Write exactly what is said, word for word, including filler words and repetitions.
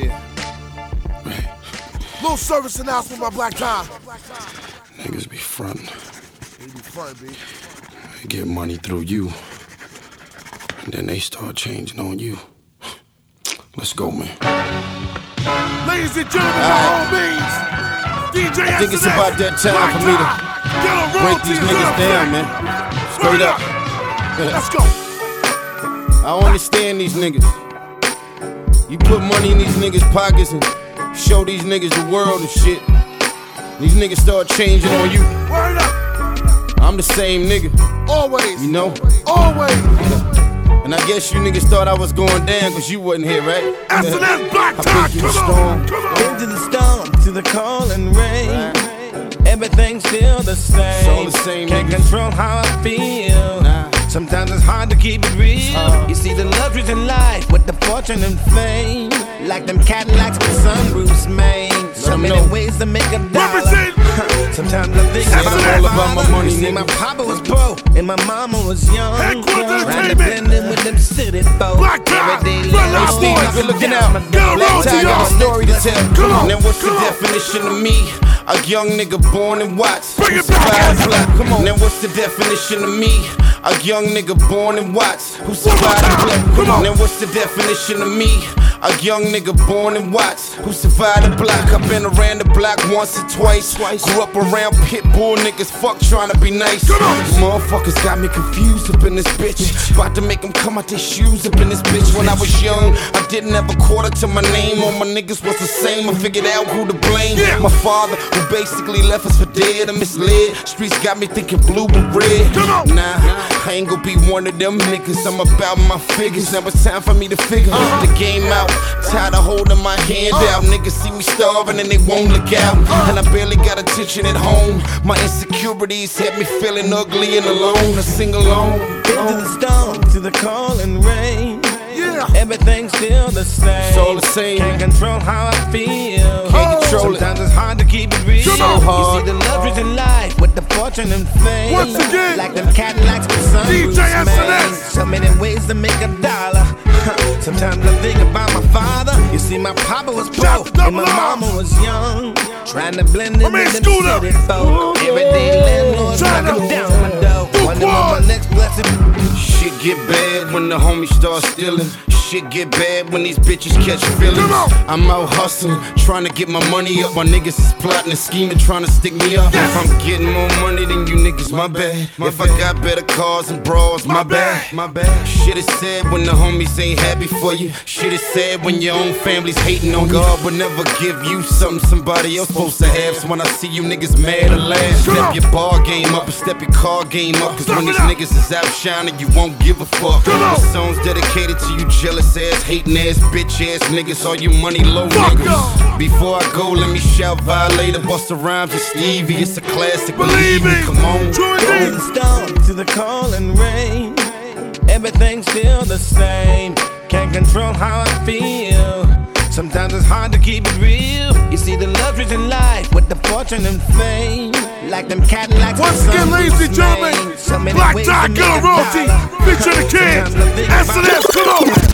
Yeah. Little service announcement, my Black Time. Niggas be frontin'. They be frontin', B. They get money through you. And then they start changing on you. Let's go, man. Ladies and gentlemen, by all means, D J I think it's about that time for me to break these niggas down, man. Straight up. Let's go. I don't understand these niggas. You put money in these niggas' pockets and show these niggas the world and shit. These niggas start changing on you. Word up. I'm the same nigga. Always. You know? Always. And I guess you niggas thought I was going down cause you wasn't here, right? S and S Black I Time, been through the come storm. on, come on. Into the storm, to the calling rain. Everything's still the same. It's all the same, Can't niggas. control how I feel. Nah. Sometimes it's hard to keep it real. Uh. You see the luxuries in life with the fortune and fame. Like them Cadillacs with sunroofs, man. So them many know. ways to make a dollar. Represent. Sometimes I think That's about all my about my father. money, You see, nigga. my papa was poor and my mama was young. Headquarters Trying to Entertainment. blend in with them city folk. Black Tie. Every day Front living line Steve, boys. if you're looking down out, my Get a door. roll Black to Tie got y'all. a story to tell. Come on, Now what's the come on. definition of me? A young nigga born in Watts. Bring who it back, survived Ezra. black. Come on. Now what's the definition of me? A young nigga born in Watts who survived time. black. Come on. Now what's the definition of me? A young nigga born in Watts who survived the block. I've been around the block once or twice. Grew up around pit bull niggas, fuck trying to be nice. Come on. Motherfuckers got me confused up in this bitch. About to make them come out their shoes up in this bitch. When I was young, I didn't have a quarter to my name. All my niggas was the same. I figured out who to blame. Yeah. My father, who basically left us for dead and misled. Streets got me thinking blue but red. Come on. Nah, I ain't gonna be one of them niggas. I'm about my figures. Now it's time for me to figure the game out. Tired of holding my hand out. Niggas see me starving and they won't look out. And I barely got attention at home. My insecurities had me feeling ugly and alone. I sing alone. Into the storm, to the calling rain. Yeah. Everything's still the same. It's all the same. Can't control how I feel. Can't control it. Sometimes it's hard to keep it real. Come on. You hard. see the luxuries in life with the fortune and fame. Once again, like them Cadillacs with sunroofs, D J S and man. S. So many ways to make a dollar. Sometimes I think about my father. You see, my papa was Shout poor to Double and my R. mama was young. Trying to blend in My man with them Scooter. city folk. Every day landlords Tryna- knocking down my door. Wonder what my next blessing. Shit get bad when the homies start stealing. Shit get bad when these bitches catch feelings. Come on. I'm out hustling, trying to get my money up. My niggas is plotting and scheming, trying to stick me up. Yes. If I'm getting more money than you niggas, my bad. If I got better cars and bras, my, My bad. bad. My bad. Shit is sad when the homies ain't happy for you. Shit is sad when your own family's hating on you. God would never give you something somebody else supposed to have. So when I see you niggas mad or laugh, Come step on. your bar game up and step your car game up. Cause Step when it these up. niggas is out shining, you won't give a fuck. Come on. The song's dedicated to you jealous ass, hating ass, bitch ass niggas. All you money low Fuck niggas. y'all. Before I go, let me shout Violator, Busta Rhymes and Stevie. It's a classic, Believe believe me. me. Come on. True To indeed. the storm, to the calling rain. Everything's still the same. Can't control how I feel. Sometimes it's hard to keep it real. You see the luxuries in life with the fortune and fame. Like them Cadillacs. Once with again, ladies and sunroofs, gentlemen, man. So many Black ways Tie to Killer make a Royalty, dollar. feature the kids. Sometimes I think S and S, about- come on.